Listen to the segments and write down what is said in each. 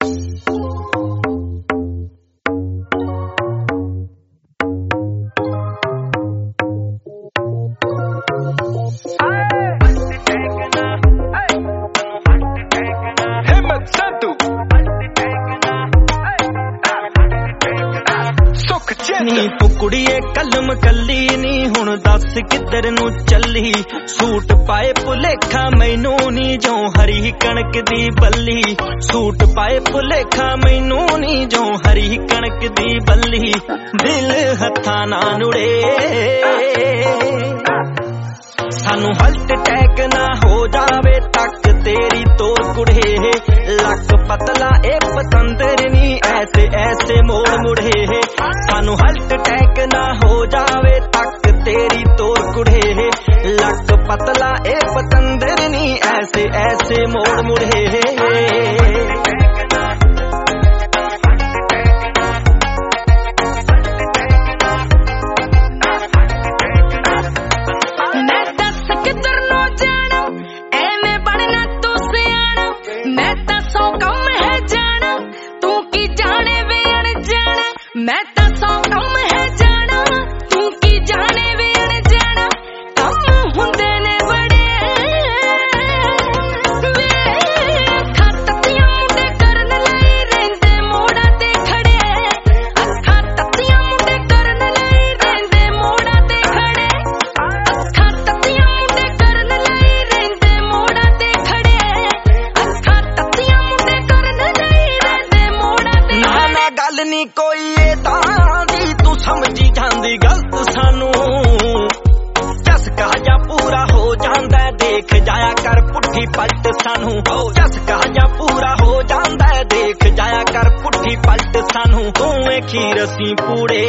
नी तू कुड़िए कलम कली नी हुण दस किधर नू चली। सूट पाए भुलेखा मैनू नी जो हरी कणक दी बल्ली। सूट पाए भुलेखा मैनू नी जो हरी कणक दी बल्ली। दिल हत्था ना नुड़े सानू हल्ट टैक ना हो जावे तक तेरी तोर कुड़े। लक पतला ए पतंदर नी ऐसे ऐसे मोड़ मुड़े। सानू हल्ट टैक ना हो जावे तक तेरी तोर कुड़े। लक पतला ए पतंदर नी ऐसे ऐसे मोड़ मुड़े। मैं ता सौ कम है जाना तू की जाने वे अनजाना। कम हुंदे ने बड़े वे अखा तत्तियां मुंडे करन लाई रहिंदे मोड़ा ते खड़े। अखा तत्तियां मुंडे करन लाई रहिंदे मोड़ा ते खड़े। अखा तत्तियां मुंडे करन लाई रहिंदे मोड़ा ते खड़े। अखा तत्तियां मुंडे करन लाई रहिंदे मोड़ा ते खड़े। ना ना गल नी कोई तू समझी जांदी गलत सानू। चसका जा पूरा हो जांदा देख जाया कर पुट्ठी पलट सानू। चसका जा पूरा हो जांदा देख जाया कर पुट्ठी पलट सानू। तूं खीर असीं पूड़े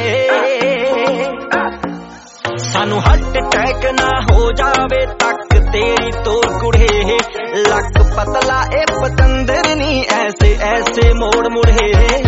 सानू हल्ट टैक ना हो जावे तक तेरी तोर कुड़े। लक पतला ए पतंदर नी ऐसे ऐसे मोड़ मुड़े।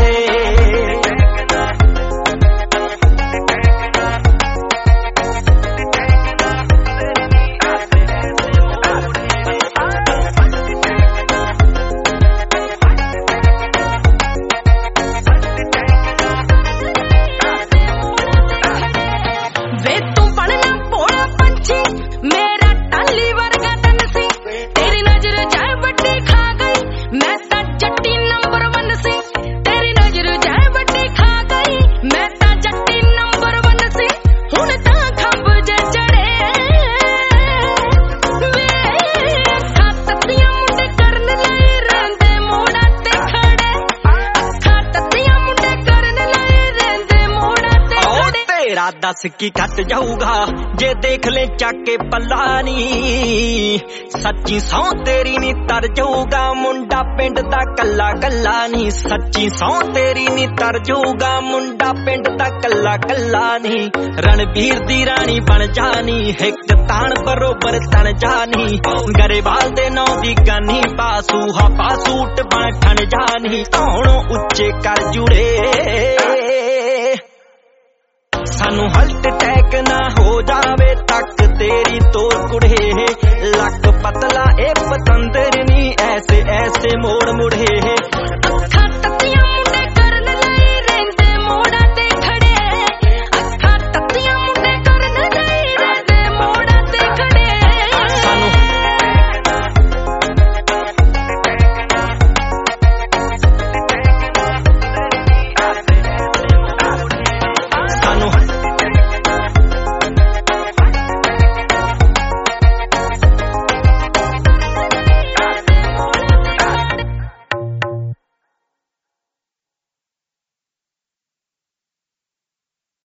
दस की घट जाऊगा जे देख ले चाके पल्ला नी। सच्ची सौ तेरी नी तर जाऊगा मुंडा पिंड दा कल्ला कल्ला नी। सच्ची सौ तेरी नी तर जाऊगा मुंडा पिंड दा कल्ला कल्ला नी। रणबीर दी रानी बन जानी हिक तान बरोबर तन जानी। गरेवाल दे नौ दी गानी पासू हा पासूट बन ठन जानी। धौणों उच्चे कर जुड़े सानू हल्ट टैक ना हो जावे तक तेरी तोर कुड़े। लक पतला ए पतंदर नी ऐसे ऐसे मोड़ मुड़े।